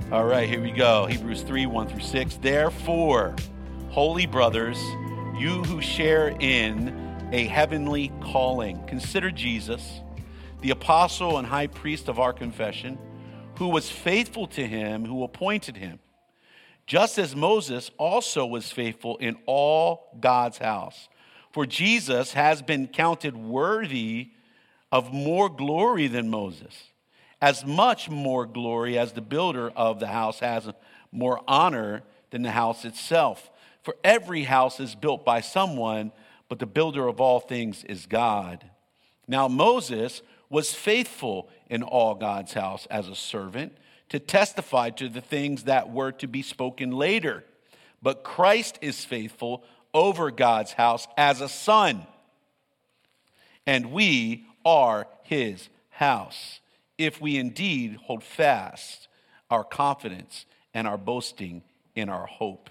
All right, here we go. Hebrews 3, 1 through 6. Therefore, holy brothers, you who share in a heavenly calling, consider Jesus, the apostle and high priest of our confession, who was faithful to him who appointed him, just as Moses also was faithful in all God's house. For Jesus has been counted worthy of more glory than Moses, as much more glory as the builder of the house has more honor than the house itself. For every house is built by someone, but the builder of all things is God. Now Moses was faithful in all God's house as a servant to testify to the things that were to be spoken later. But Christ is faithful over God's house as a son, and we are his house, if we indeed hold fast our confidence and our boasting in our hope.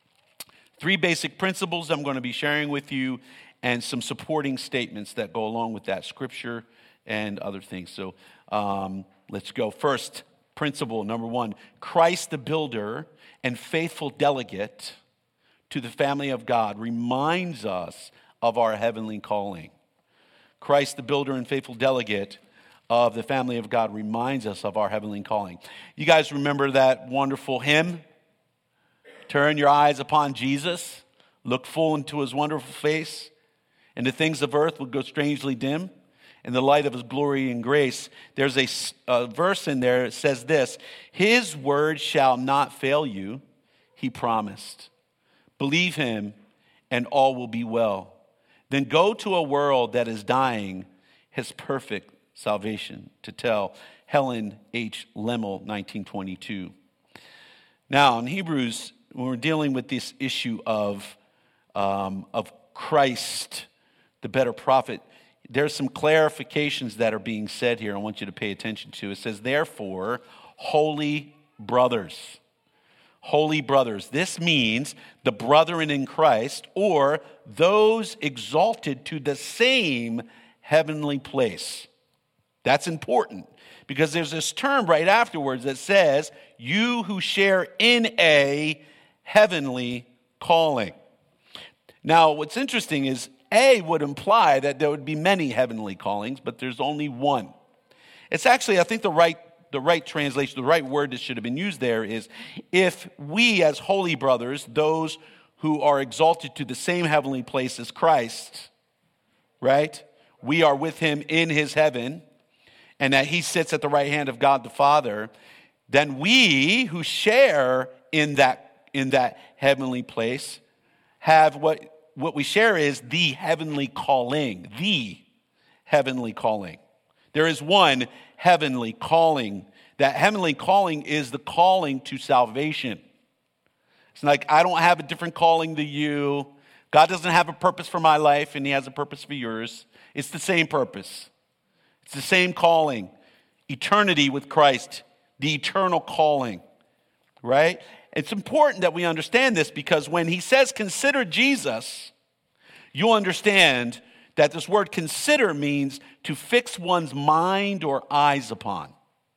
3 basic principles I'm going to be sharing with you, and some supporting statements that go along with that, scripture and other things. So let's go. First principle, number 1, Christ the builder and faithful delegate to the family of God reminds us of our heavenly calling. Christ the builder and faithful delegate of the family of God reminds us of our heavenly calling. You guys remember that wonderful hymn? Turn your eyes upon Jesus, look full into his wonderful face, and the things of earth will go strangely dim in the light of his glory and grace. There's a verse in there that says this: his word shall not fail you, he promised. Believe him, and all will be well. Then go to a world that is dying his perfect salvation, to tell. Helen H. Lemmel, 1922. Now, in Hebrews, when we're dealing with this issue of Christ, the better prophet, there's some clarifications that are being said here I want you to pay attention to. It says, therefore, holy brothers. Holy brothers. This means the brethren in Christ, or those exalted to the same heavenly place. That's important, because there's this term right afterwards that says, you who share in a heavenly calling. Now, what's interesting is A would imply that there would be many heavenly callings, but there's only one. It's actually, I think the right translation, the right word that should have been used there is, if we as holy brothers, those who are exalted to the same heavenly place as Christ, right? We are with him in his heaven, and that he sits at the right hand of God the Father, then we who share in that heavenly place have what we share is the heavenly calling. The heavenly calling. There is one heavenly calling. That heavenly calling is the calling to salvation. It's like, I don't have a different calling than you. God doesn't have a purpose for my life, and he has a purpose for yours. It's the same purpose. It's the same calling. Eternity with Christ. The eternal calling. Right? It's important that we understand this, because when he says consider Jesus, you'll understand that this word consider means to fix one's mind or eyes upon.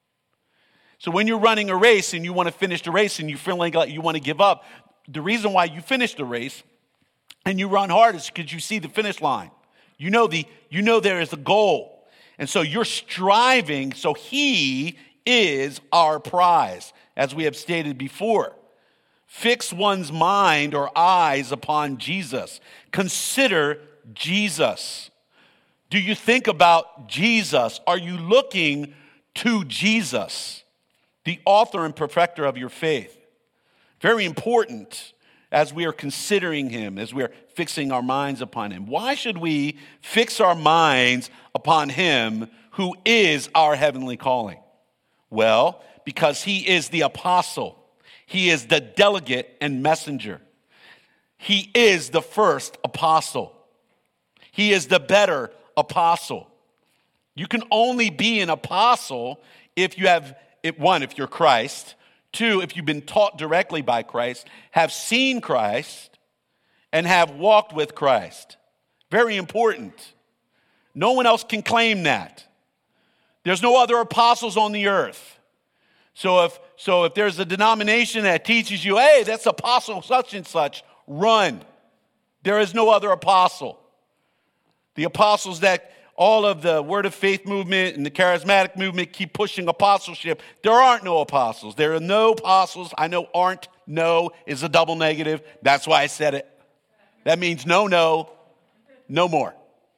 So when you're running a race and you want to finish the race and you feel like you want to give up, the reason why you finish the race and you run hard is because you see the finish line. You know there is a goal. And so you're striving, so he is our prize, as we have stated before. Fix one's mind or eyes upon Jesus. Consider Jesus. Do you think about Jesus? Are you looking to Jesus, the author and perfecter of your faith? Very important as we are considering him, as we are fixing our minds upon him. Why should we fix our minds upon him who is our heavenly calling? Well, because he is the apostle. He is the delegate and messenger. He is the first apostle. He is the better apostle. You can only be an apostle if you have, if you're Christ. 2, if you've been taught directly by Christ, have seen Christ, and have walked with Christ. Very important. No one else can claim that. There's no other apostles on the earth. So if there's a denomination that teaches you, hey, that's apostle such and such, run. There is no other apostle. The apostles that all of the Word of Faith movement and the charismatic movement keep pushing apostleship, there aren't no apostles. There are no apostles. I know aren't, no is a double negative. That's why I said it. That means no more.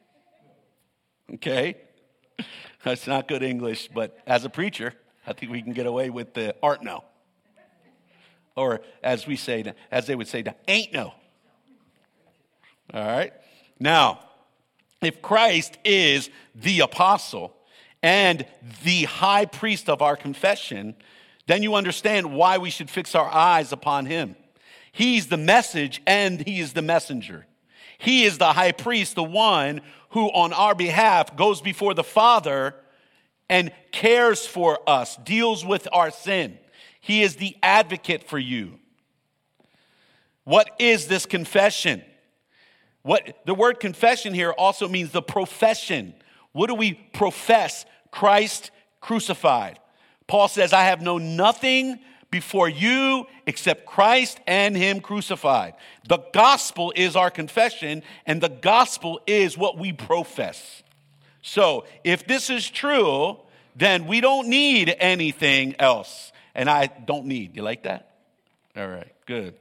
Okay? That's not good English, but as a preacher, I think we can get away with the aren't no. Or as they would say, ain't no. All right? Now, if Christ is the apostle and the high priest of our confession, then you understand why we should fix our eyes upon him. He's the message and he is the messenger. He is the high priest, the one who on our behalf goes before the Father and cares for us, deals with our sin. He is the advocate for you. What is this confession? The word confession here also means the profession. What do we profess? Christ crucified. Paul says, I have known nothing before you except Christ and him crucified. The gospel is our confession, and the gospel is what we profess. So if this is true, then we don't need anything else. And I don't need. You like that? All right, good.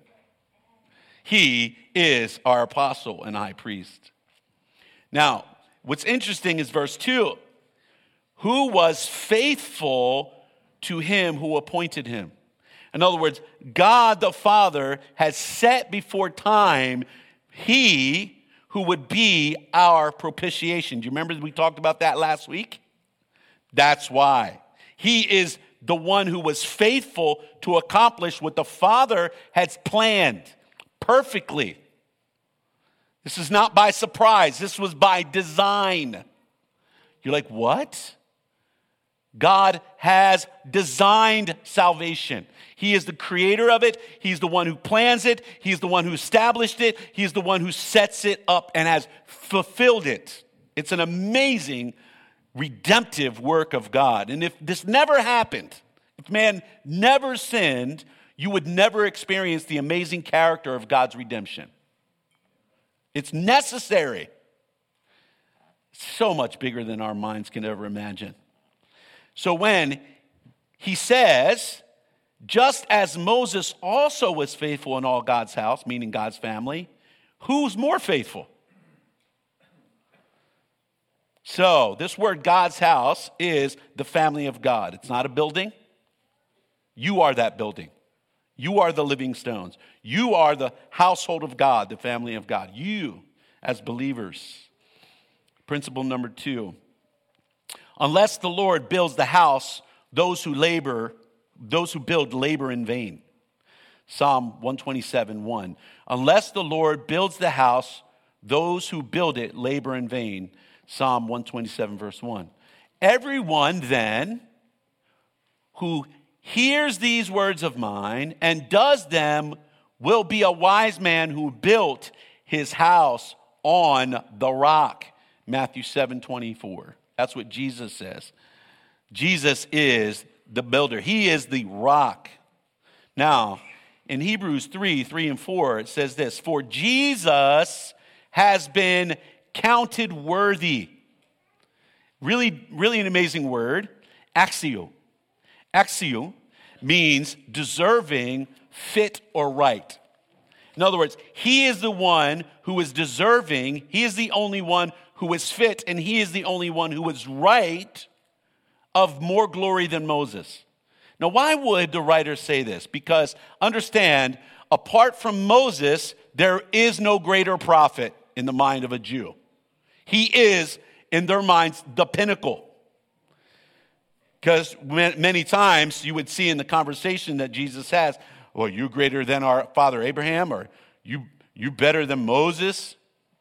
He is our apostle and high priest. Now, what's interesting is verse 2. Who was faithful to him who appointed him? In other words, God the Father has set before time he who would be our propitiation. Do you remember we talked about that last week? That's why. He is the one who was faithful to accomplish what the Father has planned perfectly. This is not by surprise. This was by design. You're like, what? God has designed salvation. He is the creator of it. He's the one who plans it. He's the one who established it. He's the one who sets it up and has fulfilled it. It's an amazing redemptive work of God. And if this never happened, if man never sinned, you would never experience the amazing character of God's redemption. It's necessary. So much bigger than our minds can ever imagine. So when he says, just as Moses also was faithful in all God's house, meaning God's family, who's more faithful? So this word God's house is the family of God. It's not a building. You are that building. You are the living stones. You are the household of God, the family of God. You as believers. Principle number 2. Unless the Lord builds the house, those who build labor in vain. Psalm 127:1. Unless the Lord builds the house, those who build it labor in vain. Psalm 127 verse 1. Everyone then who hears these words of mine and does them will be a wise man who built his house on the rock. Matthew 7:24. That's what Jesus says. Jesus is the builder. He is the rock. Now, in Hebrews 3 and 4, it says this, for Jesus has been counted worthy. Really, really an amazing word. Axio. Axio means deserving, fit, or right. In other words, he is the one who is deserving. He is the only one who is fit, and he is the only one who is right of more glory than Moses. Now, why would the writer say this? Because understand, apart from Moses, there is no greater prophet in the mind of a Jew. He is, in their minds, the pinnacle. Because many times you would see in the conversation that Jesus has, well, you greater than our father Abraham, or you better than Moses?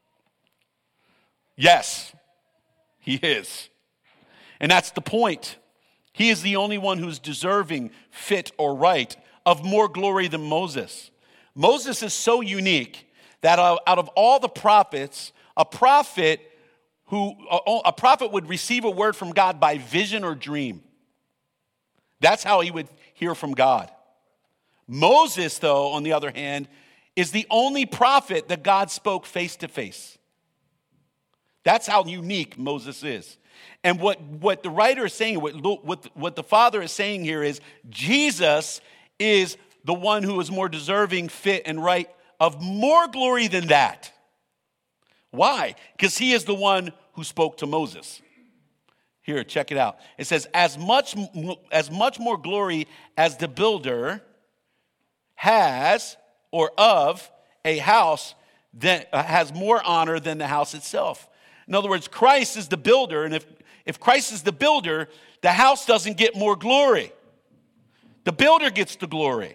Yes, he is. And that's the point. He is the only one who's deserving, fit, or right of more glory than Moses. Moses is so unique that out of all the prophets, a prophet would receive a word from God by vision or dream. That's how he would hear from God. Moses, though, on the other hand, is the only prophet that God spoke face to face. That's how unique Moses is. And what the writer is saying, what the Father is saying here is Jesus is the one who is more deserving, fit, and right of more glory than that. Why? Because he is the one who spoke to Moses. Here, check it out. It says, as much more glory as the builder has, or of, a house that has more honor than the house itself. In other words, Christ is the builder, and if Christ is the builder, the house doesn't get more glory. The builder gets the glory.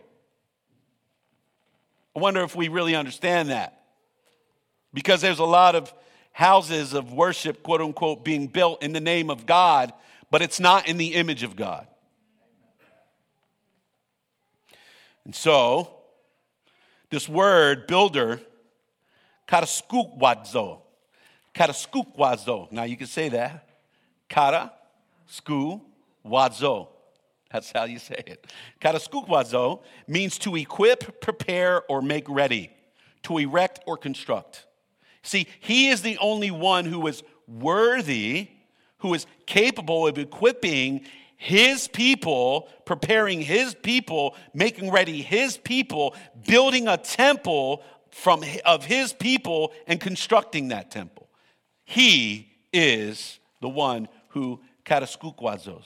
I wonder if we really understand that. Because there's a lot of houses of worship, quote unquote, being built in the name of God, but it's not in the image of God. And so, this word, builder, kataskukwazo. Now you can say that. Kataskukwazo. That's how you say it. Kataskukwazo means to equip, prepare, or make ready. To erect or construct. See, he is the only one who is worthy, who is capable of equipping his people, preparing his people, making ready his people, building a temple of his people and constructing that temple. He is the one who kataskukwasos.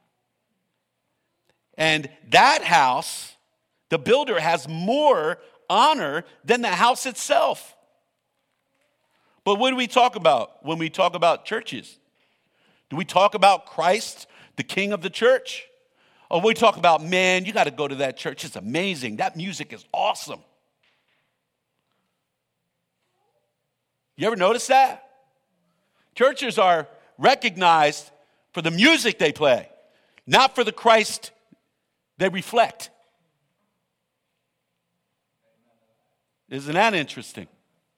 And that house, the builder has more honor than the house itself. But what do we talk about when we talk about churches? Do we talk about Christ, the King of the church? Or we talk about, man, you got to go to that church. It's amazing. That music is awesome. You ever notice that? Churches are recognized for the music they play, not for the Christ they reflect. Isn't that interesting?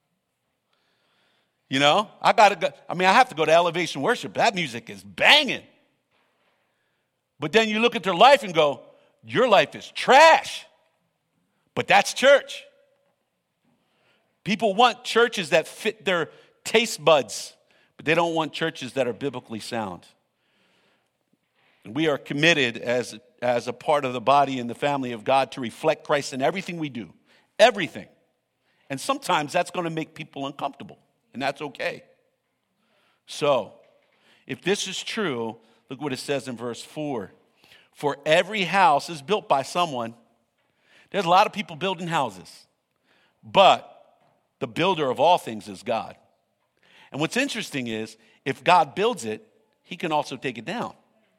You know, I have to go to Elevation Worship. That music is banging. But then you look at their life and go, your life is trash. But that's church. People want churches that fit their taste buds, but they don't want churches that are biblically sound. And we are committed as a part of the body and the family of God to reflect Christ in everything we do. Everything. And sometimes that's going to make people uncomfortable. And that's okay. So, if this is true, look what it says in verse 4. For every house is built by someone. There's a lot of people building houses. But the builder of all things is God. And what's interesting is, if God builds it, he can also take it down.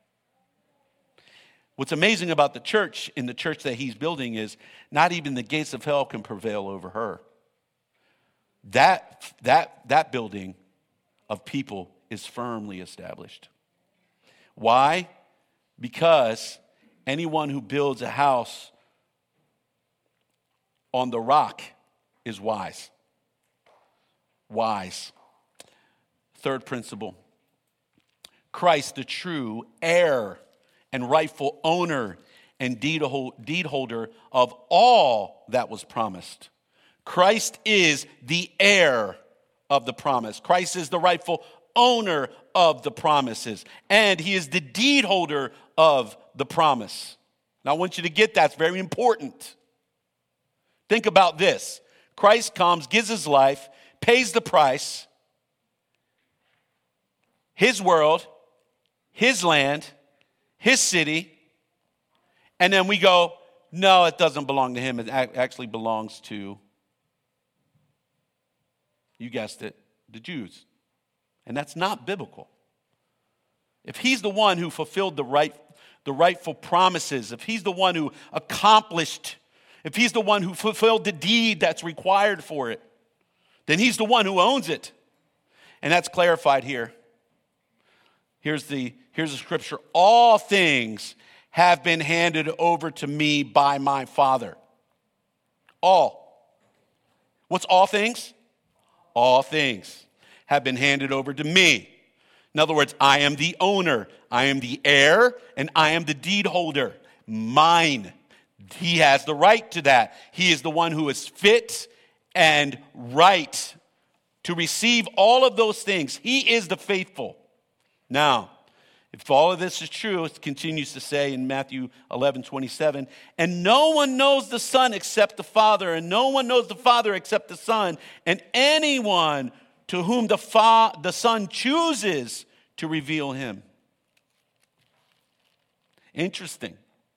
What's amazing about the church, in the church that he's building, is not even the gates of hell can prevail over her. That building of people is firmly established. Why? Because anyone who builds a house on the rock is wise. Wise. Third principle. Christ, the true heir and rightful owner and deed holder of all that was promised. Christ is the heir of the promise. Christ is the rightful owner of the promises. And he is the deed holder of the promise. Now I want you to get that. It's very important. Think about this. Christ comes, gives his life, pays the price. His world, his land, his city. And then we go, no, it doesn't belong to him. It actually belongs to, you guessed it, the Jews. And that's not biblical. If he's the one who fulfilled the rightful promises, if he's the one who accomplished, if he's the one who fulfilled the deed that's required for it, then he's the one who owns it. And that's clarified here. Here's the scripture. All things have been handed over to me by my Father. All. What's all things? All things have been handed over to me. In other words, I am the owner, I am the heir, and I am the deed holder. mine. He has the right to that. He is the one who is fit and right to receive all of those things. He is the faithful. Now, if all of this is true, it continues to say in Matthew 11:27, and no one knows the Son except the Father, and no one knows the Father except the Son, and anyone to whom the Son chooses to reveal him. Interesting.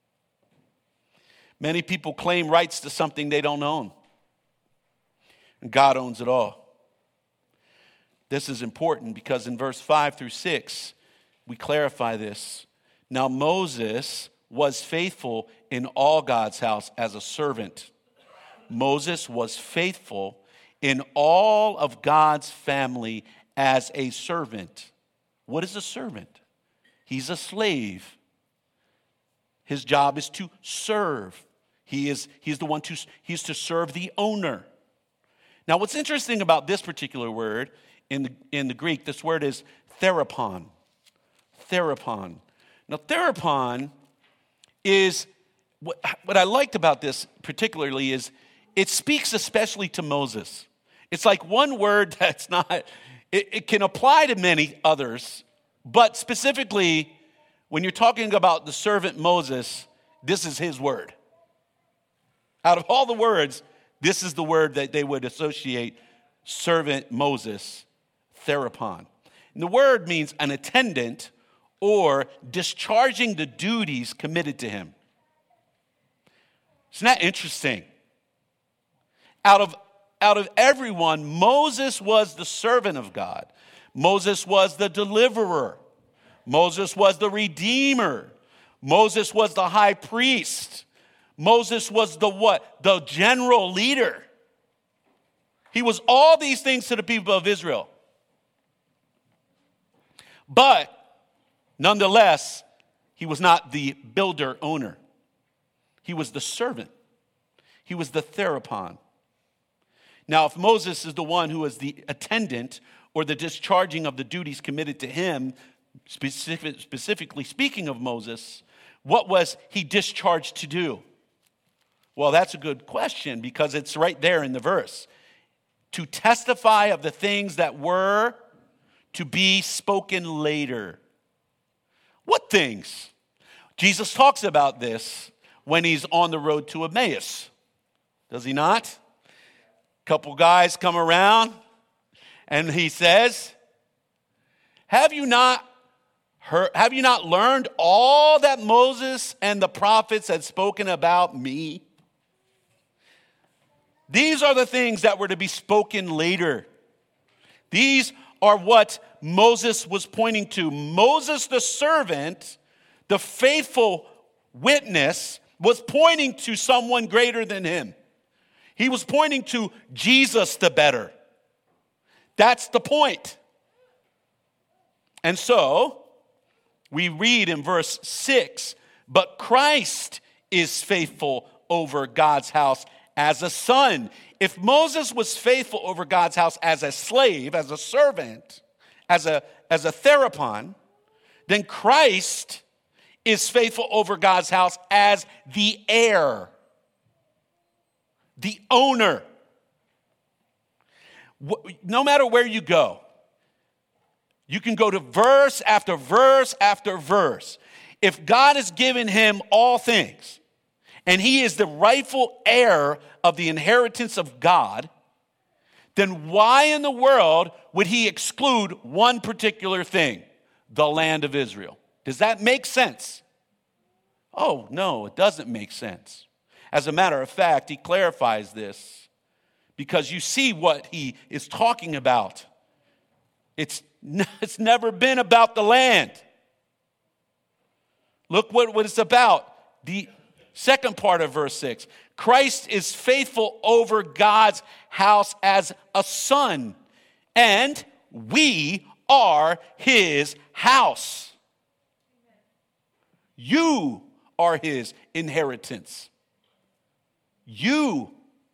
Many people claim rights to something they don't own. And God owns it all. This is important because in verse 5 through 6, we clarify this. Now Moses was faithful in all God's house as a servant. Moses was faithful in all of God's family as a servant. What is a servant? He's a slave. His job is to serve. He's to serve the owner. Now, what's interesting about this particular word in the Greek, this word is therapon. Therapon. Now, therapon is what I liked about this particularly is it speaks especially to Moses. It's like one word that's not. It can apply to many others, but specifically when you're talking about the servant Moses, this is his word. Out of all the words, this is the word that they would associate servant Moses, therapon. And the word means an attendant or discharging the duties committed to him. Isn't that interesting? Out of everyone, Moses was the servant of God. Moses was the deliverer. Moses was the redeemer. Moses was the high priest. Moses was the what? The general leader. He was all these things to the people of Israel. But nonetheless, he was not the builder owner. He was the servant. He was the therapon. Now, if Moses is the one who is the attendant or the discharging of the duties committed to him, specifically speaking of Moses, what was he discharged to do? Well, that's a good question because it's right there in the verse. To testify of the things that were to be spoken later. What things? Jesus talks about this when he's on the road to Emmaus. Does he not? A couple guys come around and he says, Have you not learned all that Moses and the prophets had spoken about me? These are the things that were to be spoken later. These are what Moses was pointing to. Moses, the servant, the faithful witness, was pointing to someone greater than him. He was pointing to Jesus the better. That's the point. And so, we read in verse 6, but Christ is faithful over God's house as a son. If Moses was faithful over God's house as a slave, as a servant, as a therapon, then Christ is faithful over God's house as the heir, the owner. No matter where you go, you can go to verse after verse after verse. If God has given him all things, and he is the rightful heir of the inheritance of God, then why in the world would he exclude one particular thing? The land of Israel. Does that make sense? Oh, no, it doesn't make sense. As a matter of fact, he clarifies this because you see what he is talking about. It's never been about the land. Look what it's about. The second part of verse 6. Christ is faithful over God's house as a son, and we are his house. You are his inheritance. You.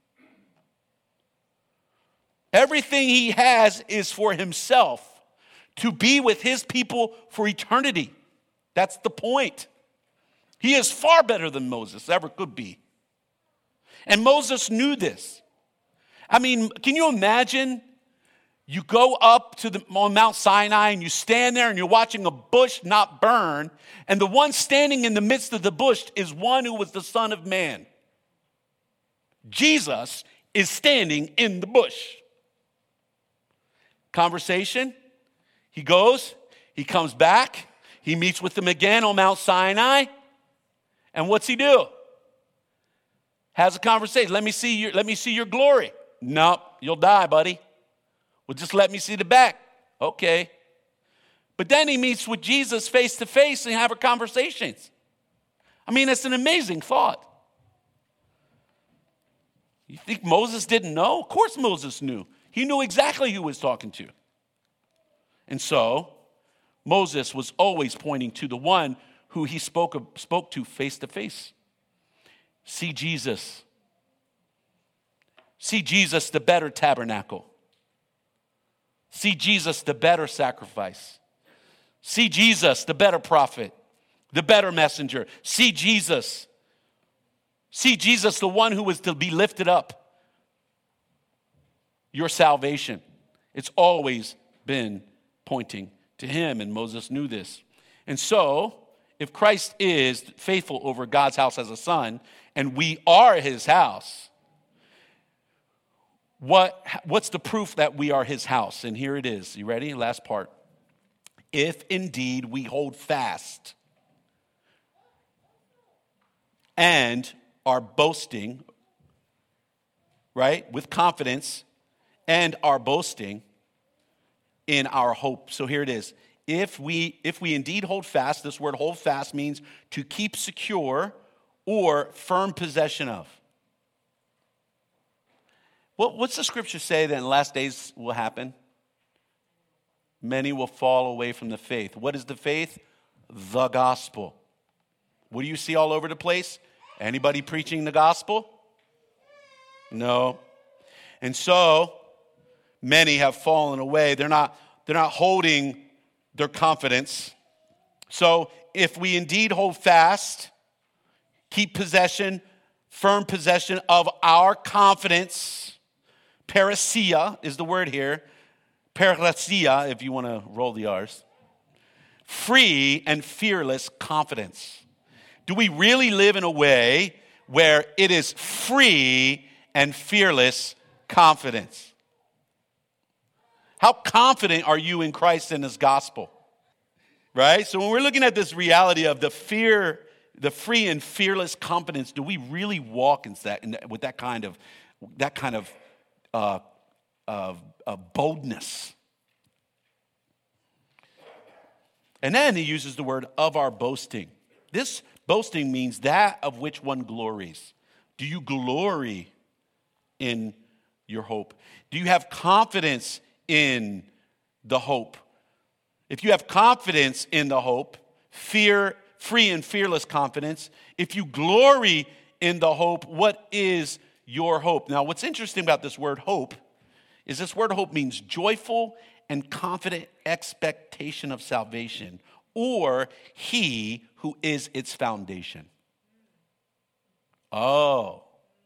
Everything he has is for himself, to be with his people for eternity. That's the point. He is far better than Moses ever could be. And Moses knew this. I mean, can you imagine? You go up to on Mount Sinai and you stand there and you're watching a bush not burn. And the one standing in the midst of the bush is one who was the Son of Man. Jesus is standing in the bush. Conversation. He goes, he comes back, he meets with them again on Mount Sinai. And what's he do? Has a conversation. Let me see your glory. Nope, you'll die, buddy. Well, just let me see the back. Okay. But then he meets with Jesus face to face and have conversations. I mean, it's an amazing thought. You think Moses didn't know? Of course Moses knew. He knew exactly who he was talking to. And so, Moses was always pointing to the one who he spoke to face to face. See Jesus. See Jesus, the better tabernacle. See Jesus, the better sacrifice. See Jesus, the better prophet, the better messenger. See Jesus. See Jesus, the one who was to be lifted up. Your salvation. It's always been pointing to him, and Moses knew this. And so, if Christ is faithful over God's house as a son, and we are his house, what's the proof that we are his house? And here it is. You ready? Last part. If indeed we hold fast and are boasting, right, with confidence, and are boasting in our hope. So here it is. If we indeed hold fast, this word hold fast means to keep secure or firm possession of. What's the scripture say that in the last days will happen? Many will fall away from the faith. What is the faith? The gospel. What do you see all over the place? Anybody preaching the gospel? No. And so, many have fallen away. They're not holding their confidence. So, if we indeed hold fast, keep possession, firm possession of our confidence, parousia is the word here, parousia, if you want to roll the R's, free and fearless confidence. Do we really live in a way where it is free and fearless confidence? How confident are you in Christ and his gospel? Right? So when we're looking at this reality of the free and fearless confidence, do we really walk with that kind of boldness? And then he uses the word of our boasting. This boasting means that of which one glories. Do you glory in your hope? Do you have confidence in the hope? If you have confidence in the hope, free and fearless confidence, if you glory in the hope, what is your hope? Now, what's interesting about this word hope is this word hope means joyful and confident expectation of salvation, or he who is its foundation. Oh.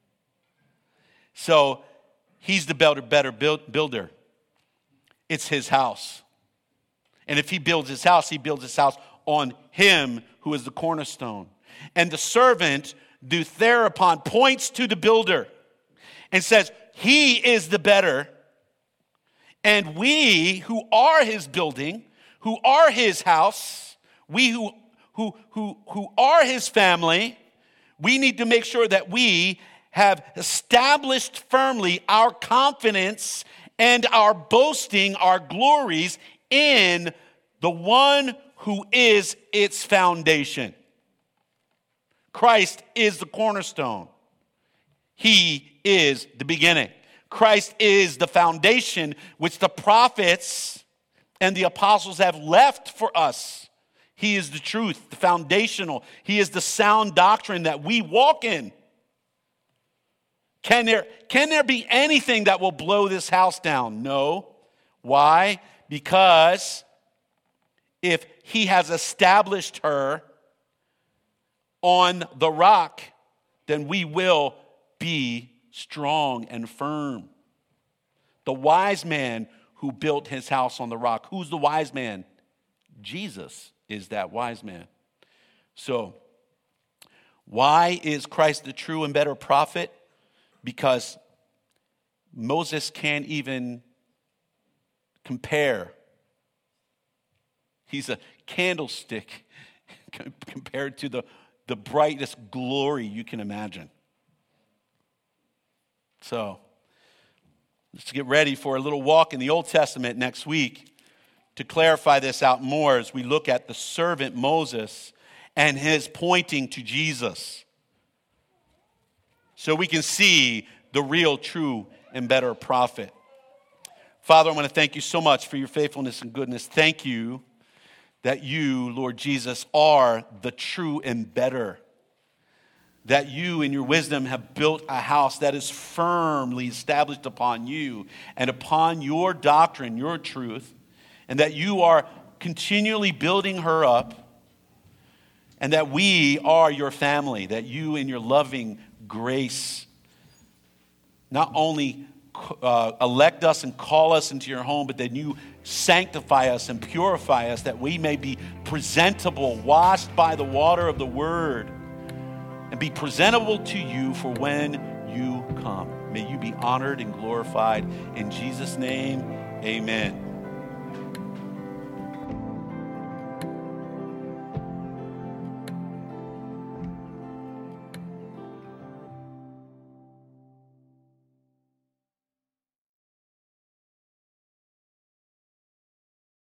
So he's the better builder. It's his house. And if he builds his house on him who is the cornerstone. And the servant, deutherapon, points to the builder and says, he is the better. And we who are his building, who are his house, we who are his family, we need to make sure that we have established firmly our confidence and our boasting, our glories in the one who is its foundation. Christ is the cornerstone. He is the beginning. Christ is the foundation which the prophets and the apostles have left for us. He is the truth, the foundational. He is the sound doctrine that we walk in. Can there be anything that will blow this house down? No. Why? Because if he has established her on the rock, then we will be strong and firm. The wise man who built his house on the rock. Who's the wise man? Jesus is that wise man. So, why is Christ the true and better prophet? Because Moses can't even compare. He's a candlestick compared to the brightest glory you can imagine. So, let's get ready for a little walk in the Old Testament next week to clarify this out more as we look at the servant Moses and his pointing to Jesus. So we can see the real, true, and better prophet. Father, I want to thank you so much for your faithfulness and goodness. Thank you that you, Lord Jesus, are the true and better. That you in your wisdom have built a house that is firmly established upon you and upon your doctrine, your truth, and that you are continually building her up, and that we are your family, that you in your loving grace not only elect us and call us into your home, but that you sanctify us and purify us, that we may be presentable, washed by the water of the word, and be presentable to you for when you come. May you be honored and glorified. In Jesus' name, amen.